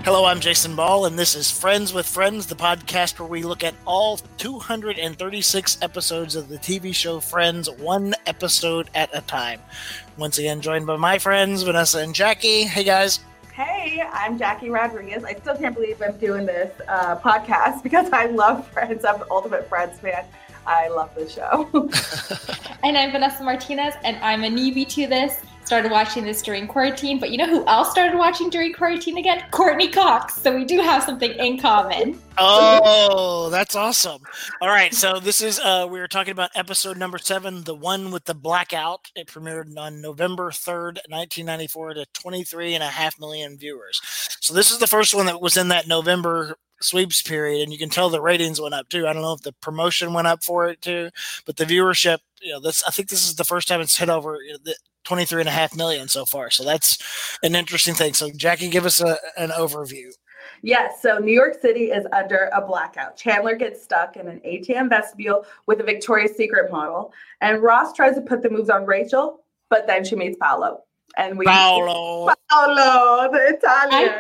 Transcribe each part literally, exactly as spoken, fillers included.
Hello, I'm Jason Ball, and this is Friends with Friends, the podcast where we look at all two hundred thirty-six episodes of the T V show Friends, one episode at a time. Once again, joined by my friends, Vanessa and Jackie. Hey, guys. Hey, I'm Jackie Rodriguez. I still can't believe I'm doing this uh, podcast because I love Friends. I'm the ultimate Friends fan. I love this show. And I'm Vanessa Martinez, and I'm a newbie to this. Started watching this during quarantine, but you know who else started watching during quarantine again? Courtney Cox. So we do have something in common. Oh, that's awesome. All right, so this is, uh, we were talking about episode number seven, the one with the blackout. It premiered on November third, nineteen ninety-four to twenty-three and a half million viewers. So this is the first one that was in that November sweeps period, and you can tell the ratings went up too. I don't know if the promotion went up for it too, but the viewership, you know, this, I think this is the first time it's hit over you know, the twenty-three and a half million so far. So that's an interesting thing. So Jackie, give us a, an overview. Yes, so New York City is under a blackout. Chandler gets stuck in an A T M vestibule with a Victoria's Secret model, and Ross tries to put the moves on Rachel, but then she meets Paolo. And we Paolo, Paolo, the Italian.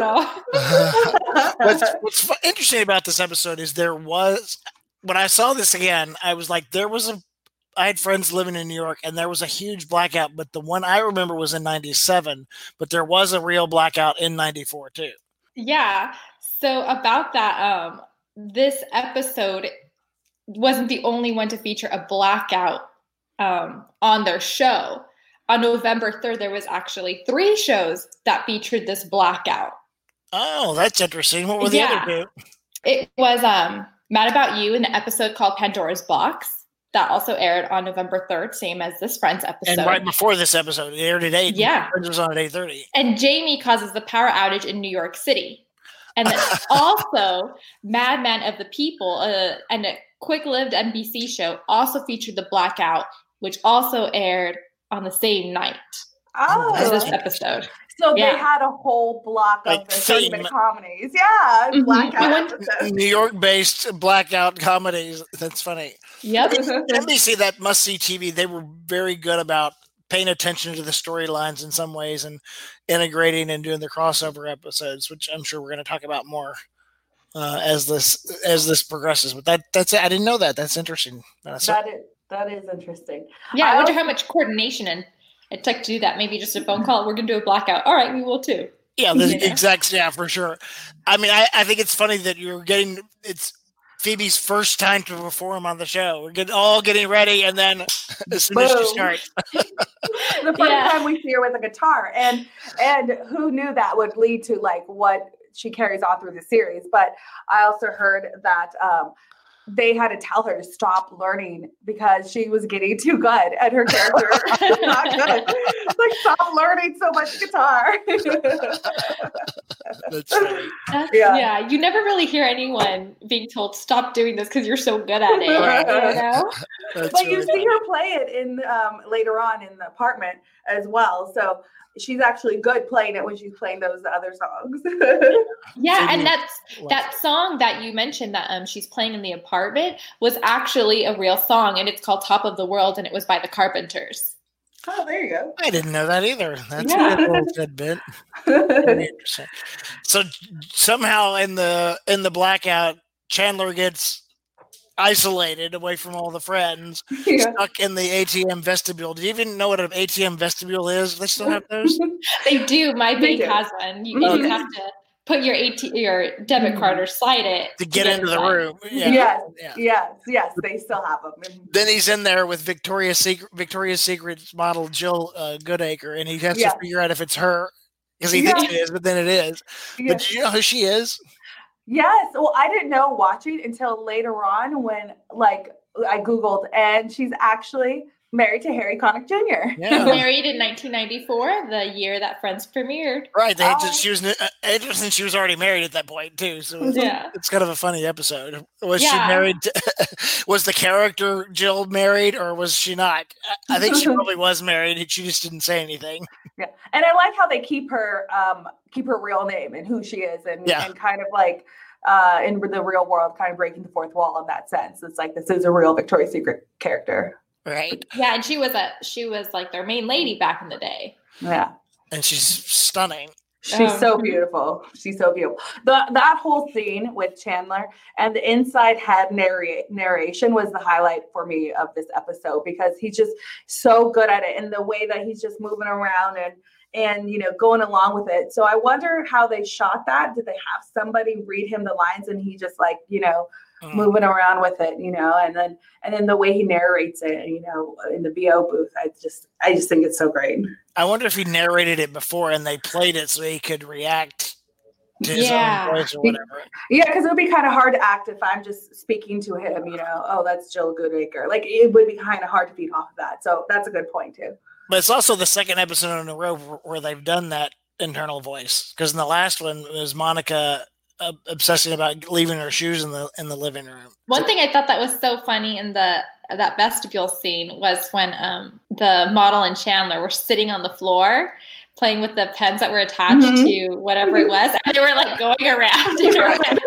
Hi, Paolo. what's, what's interesting about this episode is there was, when I saw this again, I was like, there was a, I had friends living in New York, and there was a huge blackout, but the one I remember was in ninety-seven, but there was a real blackout in ninety-four too. Yeah. So about that, um, this episode wasn't the only one to feature a blackout um, on their show. On November third, there was actually three shows that featured this blackout. Oh, that's interesting. What were the yeah. other two? It was um, Mad About You, in an episode called Pandora's Box. That also aired on November third, same as this Friends episode. And right before this episode, it aired at eight. Yeah. Friends was on at eight thirty. And Jamie causes the power outage in New York City. And then also, Madman of the People, uh, and a quick-lived N B C show, also featured the blackout, which also aired on the same night Oh, as this episode. So Yeah. they had a whole block of Like the thirty-minute theme. comedies. Yeah, Mhm. blackout We went- episodes. New York-based blackout comedies. That's funny. Yep. N B C, that must-see T V, they were very good about paying attention to the storylines in some ways and integrating and doing the crossover episodes, which I'm sure we're going to talk about more uh, as this as this progresses. But that that's I didn't know that. That's interesting. Uh, so- That is that is interesting. Yeah, I wonder also- how much coordination and it took to do that. Maybe just a phone call. We're going to do a blackout. All right, we will too. Yeah, the Yeah. exact, yeah, for sure. I mean, I, I think it's funny that you're getting, it's Phoebe's first time to perform on the show. We're getting, all getting ready, and then as soon as she Boom. starts. The first Yeah. time we see her with a guitar, and and who knew that would lead to like what she carries on through the series. But I also heard that um, they had to tell her to stop learning because she was getting too good and her character was not good. Like, stop learning so much guitar. That's funny. That's- Yeah. yeah. You never really hear anyone being told, stop doing this because you're so good at it. Right. You know? That's But you really see funny. her play it in um, later on in the apartment as well. So she's actually good playing it when she's playing those other songs. Yeah, Phoebe and that's loves that song that you mentioned that um she's playing in the apartment was actually a real song, and it's called Top of the World, and it was by the Carpenters. Oh, there you go. I didn't know that either. That's Yeah. a good little tidbit. Very interesting. So somehow in the in the blackout, Chandler gets isolated away from all the friends, Yeah. stuck in the A T M vestibule. Do you even know what an A T M vestibule is? They still have those? They do. My They bank do. has one. You, Okay. you have to put your A T your debit card or slide it To get into the inside. room. Yeah. Yes, Yeah. yes, yes. They still have them. Then he's in there with Victoria's Secret, Victoria's Secret model Jill uh, Goodacre, and he has Yeah. to figure out if it's her because he Yeah. thinks it is, but then it is. Yes. But do you know who she is? Yes. Well, I didn't know watching until later on when, like, I Googled, and she's actually married to Harry Connick Junior Yeah. Married in nineteen ninety-four, the year that Friends premiered. Right. They had Oh. just, she was uh, interesting. She was already married at that point too, so it's, Yeah. it's kind of a funny episode. Was she Yeah. married? To, was the character Jill married, or was she not? I, I think she probably was married. She just didn't say anything. Yeah. And I like how they keep her um keep her real name and who she is, and, Yeah. and kind of like uh in the real world, kind of breaking the fourth wall in that sense. It's like this is a real Victoria's Secret character. Right. Yeah, and she was a she was like their main lady back in the day. Yeah. And she's stunning. She's Um, so beautiful. She's so beautiful. The that whole scene with Chandler and the inside head narrate, narration was the highlight for me of this episode because he's just so good at it and the way that he's just moving around and and you know going along with it. So I wonder how they shot that. Did they have somebody read him the lines and he just like, you know, mm. moving around with it, you know, and then and then the way he narrates it, you know, in the V O booth. I just I just think it's so great. I wonder if he narrated it before and they played it so he could react to his Yeah. own voice or whatever. Yeah, because it would be kind of hard to act if I'm just speaking to him, you know, oh, that's Jill Goodacre. Like, it would be kind of hard to feed off of that. So that's a good point, too. But it's also the second episode in a row where they've done that internal voice. Because in the last one, it was Monica uh, obsessing about leaving her shoes in the in the living room. One so, thing I thought that was so funny in the that vestibule scene was when um, the model and Chandler were sitting on the floor playing with the pens that were attached mm-hmm. to whatever it was, and they were like going around and around. And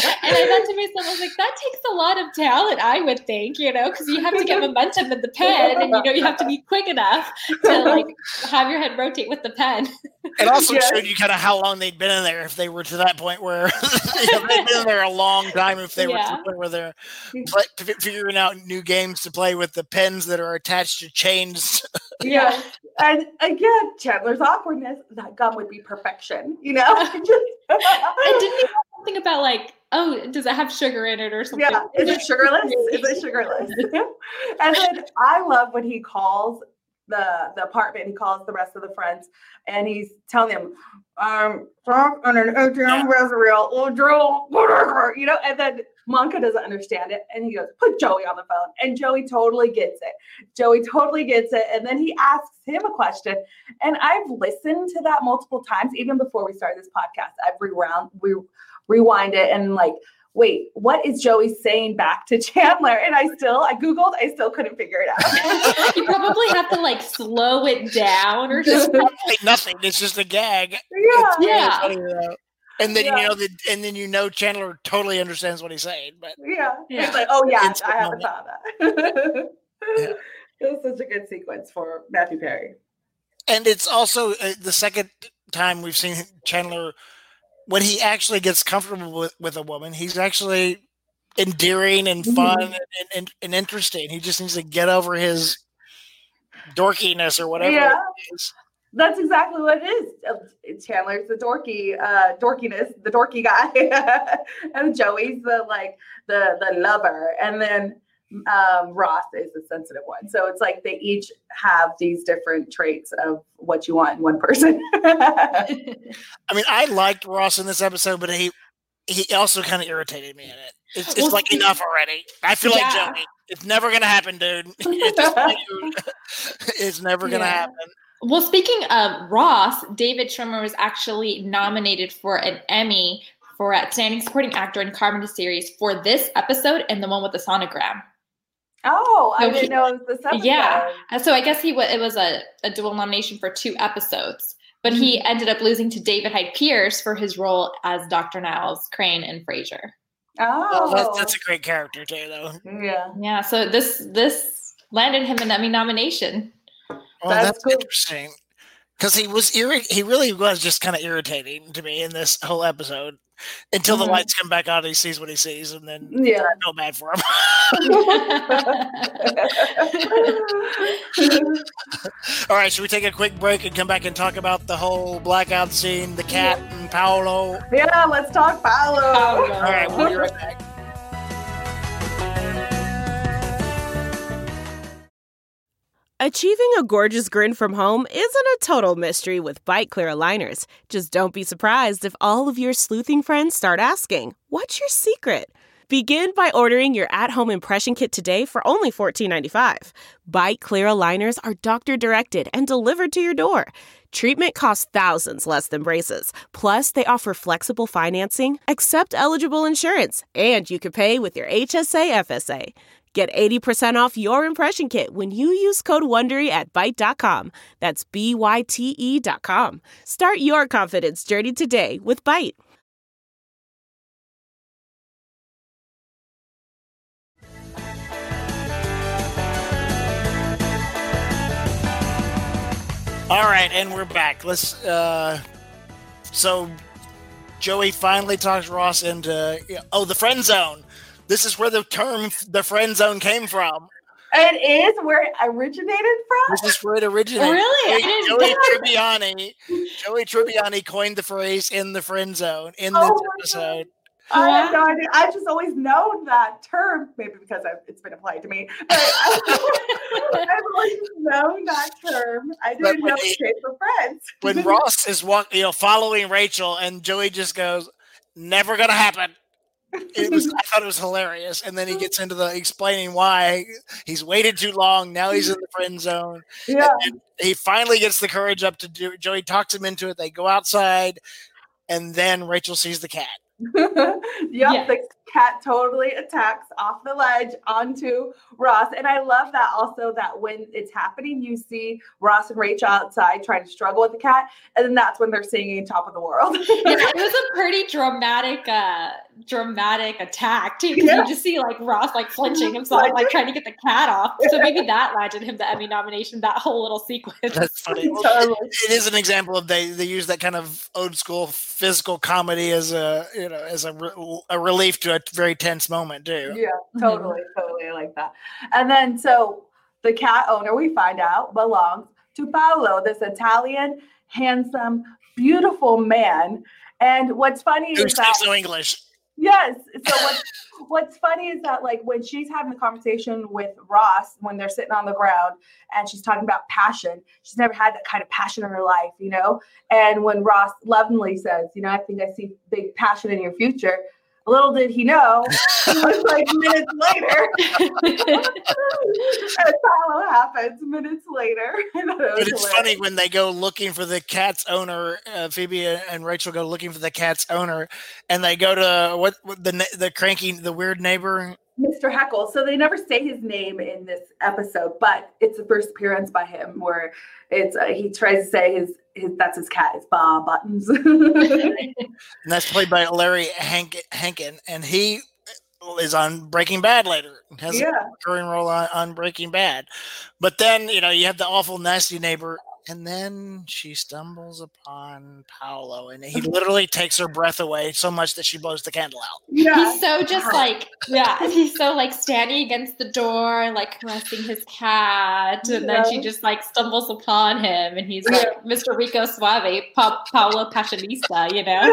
I thought to myself, I was like, that takes a lot of talent, I would think, you know, because you have to get momentum in the pen, and you know you have to be quick enough to like have your head rotate with the pen. It also yes. showed you kind of how long they'd been in there. If they were to that point where you know, they'd been there a long time, if they yeah. were to the point where they're but figuring out new games to play with the pens that are attached to chains. Yeah. And again, Chandler's awkwardness, that gum would be perfection, you know? I didn't even know something about like, oh, does it have sugar in it or something? Yeah, is it sugarless? Is it sugarless? And then I love when he calls the the apartment, he calls the rest of the friends, and he's telling them, um, talk on an A T M reservoir, or drill, whatever, you know, and then Monica doesn't understand it, and he goes, put Joey on the phone, and Joey totally gets it. Joey totally gets it, and then he asks him a question, and I've listened to that multiple times, even before we started this podcast. I've rewound, we rewind it, and like, wait, what is Joey saying back to Chandler? And I still, I Googled, I still couldn't figure it out. You probably have to like slow it down or something. It's nothing. It's just a gag. Yeah. It's yeah. Funny, uh, and then yeah. you know that, and then you know Chandler totally understands what he's saying. But yeah, yeah. it's like, oh yeah, it's I haven't thought of that. Yeah. It was such a good sequence for Matthew Perry. And it's also uh, the second time we've seen Chandler. When he actually gets comfortable with, with a woman, he's actually endearing and fun mm-hmm. and, and, and interesting. He just needs to get over his dorkiness or whatever yeah. it is. That's exactly what it is. Chandler's the dorky, uh, dorkiness, the dorky guy. And Joey's the like the the lover. And then um, Ross is the sensitive one. So it's like they each have these different traits of what you want in one person. I mean, I liked Ross in this episode, but he he also kind of irritated me in it. It's, it's well, like enough already. I feel yeah. like Joey. It's never gonna happen, dude. It's never gonna yeah. happen. Well, speaking of Ross, David Schwimmer was actually nominated for an Emmy for Outstanding Supporting Actor in Comedy Series for this episode and the one with the sonogram. Oh, so I didn't he, know it was this episode. Yeah. So I guess he w- it was a, a dual nomination for two episodes. But mm-hmm. he ended up losing to David Hyde Pierce for his role as Doctor Niles Crane in Frasier. Oh. Well, that's, that's a great character, too, though. Yeah. Yeah, so this this landed him an Emmy nomination. Well, that's, that's cool. Interesting. Because he was irri- he really was just kind of irritating to me in this whole episode until mm-hmm. the lights come back on and he sees what he sees, and then yeah. I feel bad for him. All right, should we take a quick break and come back and talk about the whole blackout scene, the cat yeah. and Paolo? Yeah, let's talk Paolo. Paolo. All right, we'll be right back. Achieving a gorgeous grin from home isn't a total mystery with Byte Clear aligners. Just don't be surprised if all of your sleuthing friends start asking, "What's your secret?" Begin by ordering your at-home impression kit today for only fourteen ninety-five. Byte Clear aligners are doctor-directed and delivered to your door. Treatment costs thousands less than braces. Plus, they offer flexible financing, accept eligible insurance, and you can pay with your H S A F S A. Get eighty percent off your impression kit when you use code WONDERY at byte dot com. That's B Y T E dot com. Start your confidence journey today with Byte. All right, and we're back. Let's uh, so Joey finally talks Ross into, you know, oh, the friend zone. This is where the term the friend zone came from. It is where it originated from? This is where it originated. Really? Joey, Joey Tribbiani, Joey Tribbiani coined the phrase "in the friend zone" in this Oh my episode. I Wow. have no idea. I've just always known that term, maybe because I've, it's been applied to me. But I, I've always known that term. I But didn't when know he- it came from friends. When Ross is walk, you know, following Rachel, and Joey just goes, "Never gonna happen." It was. I thought it was hilarious, and then he gets into the explaining why he's waited too long. Now he's in the friend zone. Yeah. And he finally gets the courage up to do. Joey talks him into it. They go outside, and then Rachel sees the cat. yep, Yeah. the cat totally attacks off the ledge onto Ross. And I love that also that when it's happening, you see Ross and Rachel outside trying to struggle with the cat. And then that's when they're singing Top of the World. Yeah, it was a pretty dramatic, uh, dramatic attack too, because Yeah. you just see like Ross like flinching himself, like trying to get the cat off. So maybe that landed him the Emmy nomination. That whole little sequence. That's funny. Well, Totally. it is an example of they they use that kind of old school physical comedy as a you know as a, re- a relief to a very tense moment too. Yeah, totally, totally. I like that. And then so the cat owner, we find out, belongs to Paolo, this Italian, handsome, beautiful man. And what's funny Who is that speaks no English? yes. So what's what's funny is that like when she's having the conversation with Ross when they're sitting on the ground and she's talking about passion, she's never had that kind of passion in her life, you know. And when Ross lovingly says, you know, I think I see big passion in your future. Little did he know, it was like minutes later. And Paolo happens minutes later. And it was But it's hilarious. funny when they go looking for the cat's owner. Uh, Phoebe and Rachel go looking for the cat's owner, and they go to what, what the ne- the cranky, the weird neighbor. Mister Heckle. So they never say his name in this episode, but it's the first appearance by him where it's uh, he tries to say his his that's his cat is Bob Buttons. And that's played by Larry Hank- Hankin, and he is on Breaking Bad later. Has a Yeah. recurring role on, on Breaking Bad. But then, you know, you have the awful, nasty neighbor, and then she stumbles upon Paolo, and he literally takes her breath away so much that she blows the candle out. Yeah. He's so just like, yeah, he's so like standing against the door, like caressing his cat. And then she Yeah. just like stumbles upon him and he's like, Mister Rico Suave, pa- Paolo Passionista, you know?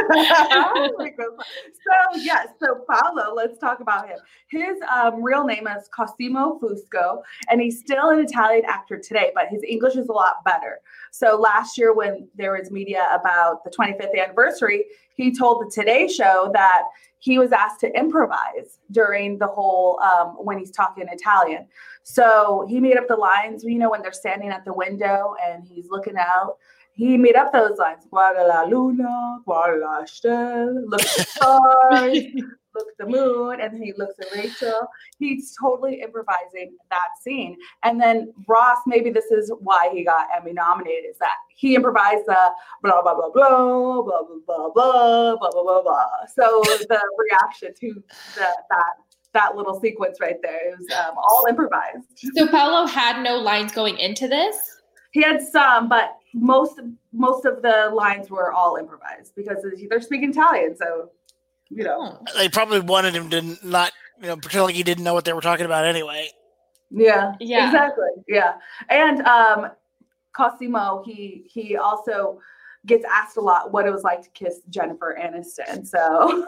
So yes, so Paolo, let's talk about him. His um, real name is Cosimo Fusco, and he's still an Italian actor today, but his English is a lot better. So last year when there was media about the twenty-fifth anniversary, he told the Today Show that he was asked to improvise during the whole, um, when he's talking Italian. So he made up the lines, you know, when they're standing at the window and he's looking out. He made up those lines. Guarda la luna, guarda la stella, look at the stars, look at the moon, and then he looks at Rachel. He's totally improvising that scene. And then Ross, maybe this is why he got Emmy nominated, is that he improvised the blah, blah, blah, blah, blah, blah, blah, blah, blah, blah, blah, blah. So the reaction to the, that that little sequence right there is um, all improvised. So Paolo had no lines going into this? He had some, but most most of the lines were all improvised because they're speaking Italian. So, you know, Oh. They probably wanted him to not, you know, pretend like he didn't know what they were talking about anyway. yeah, Yeah. exactly, yeah. And um, Cosimo, he he also gets asked a lot what it was like to kiss Jennifer Aniston. So,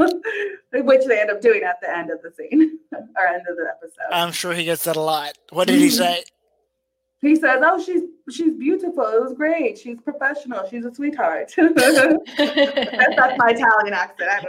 which they end up doing at the end of the scene or end of the episode. I'm sure he gets that a lot. What did he say? He says, "Oh, she's she's beautiful. It was great. She's professional. She's a sweetheart." that's, that's my Italian accent. I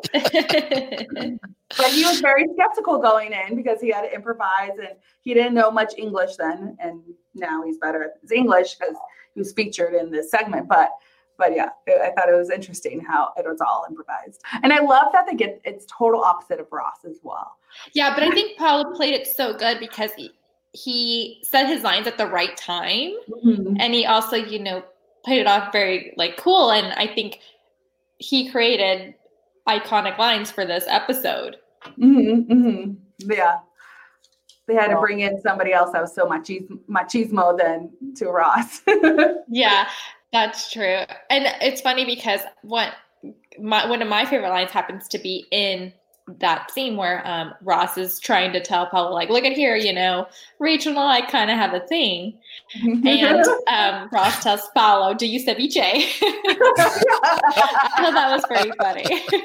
don't know. But he was very skeptical going in because he had to improvise and he didn't know much English then, and now he's better at his English because he was featured in this segment. But but yeah, I thought it was interesting how it was all improvised, and I love that they get it's total opposite of Ross as well. Yeah, but I think Paolo played it so good because he, he said his lines at the right time. Mm-hmm. And he also, you know, played it off very like cool. And I think he created iconic lines for this episode. Mm-hmm, mm-hmm. Yeah. They had to bring in somebody else that was so machismo, machismo than to Ross. Yeah. That's true. And it's funny because what my one of my favorite lines happens to be in that scene where um, Ross is trying to tell Paolo, like, look at here, you know, Rachel and I kind of have a thing. And um, Ross tells Paolo, do you ceviche? I thought that was pretty funny.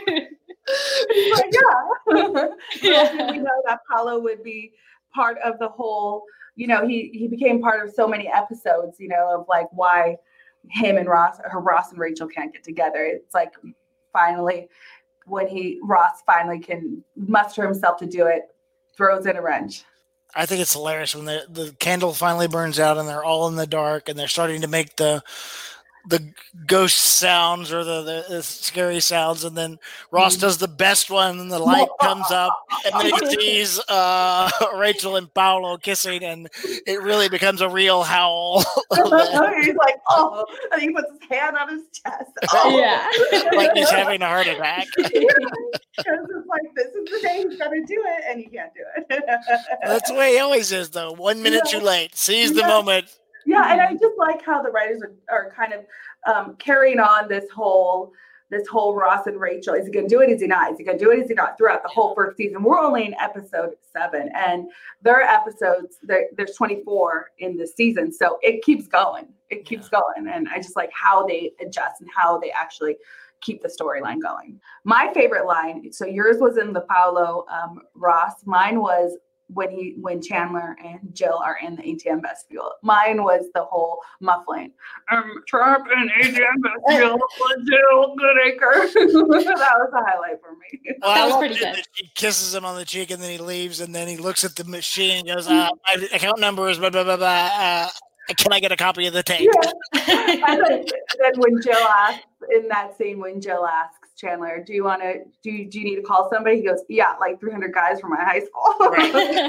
Like, yeah. Yeah. We know that Paolo would be part of the whole, you know, he, he became part of so many episodes, you know, of like why him and Ross, or Ross and Rachel can't get together. It's like finally when he, Ross finally can muster himself to do it, throws in a wrench. I think it's hilarious when the, the candle finally burns out and they're all in the dark and they're starting to make the the ghost sounds or the, the, the scary sounds, and then Ross does the best one and the light comes up and then he sees uh, Rachel and Paolo kissing and it really becomes a real howl. He's like, oh, and he puts his hand on his chest. Oh. Yeah. Like he's having a heart attack. Yeah. Because it's like, this is the day he's going to do it and he can't do it. That's the way he always is, though. One minute Yeah. too late. Seize the Yeah. moment. Yeah, and I just like how the writers are, are kind of um, carrying on this whole this whole Ross and Rachel. Is he going to do it? Is he not? Is he going to do it? Is he not? Throughout the whole first season, we're only in episode seven, and there are episodes. There, there's twenty-four in this season, so it keeps going. It keeps Yeah. going, and I just like how they adjust and how they actually keep the storyline going. My favorite line. So yours was in the Paolo um, Ross. Mine was when he when Chandler and Jill are in the A T M vestibule. Mine was the whole muffling. Um, Trump and A T M vestibule with Jill Goodacre. That was a highlight for me. Well, That I was love pretty it good. that She kisses him on the cheek and then he leaves and then he looks at the machine and goes, uh, my account number is blah, blah, blah, blah. Uh, can I get a copy of the tape? Yeah. And then, and then when Jill asks in that scene, when Jill asks Chandler, do you want to do you, do you need to call somebody? He goes, yeah, like three hundred guys from my high school. Right.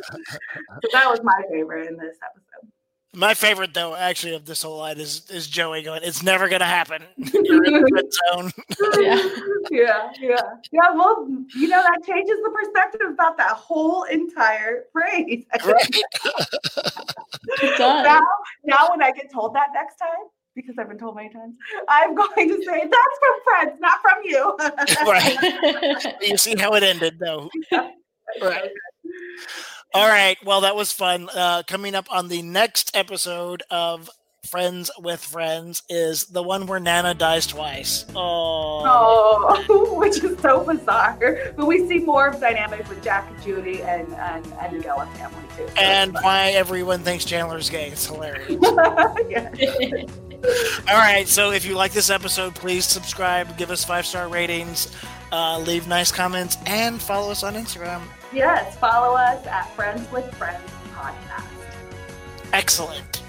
So that was my favorite in this episode. My favorite, though, actually, of this whole line is is Joey going, it's never going to happen. You're in the red zone. Yeah. yeah, yeah, yeah. Well, you know, that changes the perspective about that whole entire phrase. Right. It does. Now, now, when I get told that next time, because I've been told many times, I'm going to say that's from Friends, not from you. Right. You see how it ended, though. Right. All right. Well, that was fun. Uh, coming up on the next episode of Friends with Friends is the one where Nana dies twice. Oh. Oh, which is so bizarre. But we see more of dynamics with Jack and Judy and and, and the Geller family too. So And why everyone thinks Chandler's gay. It's hilarious. yeah. All right. So if you like this episode, please subscribe, give us five-star ratings, uh, leave nice comments, and follow us on Instagram. Yes, follow us at Friends with Friends podcast. Excellent.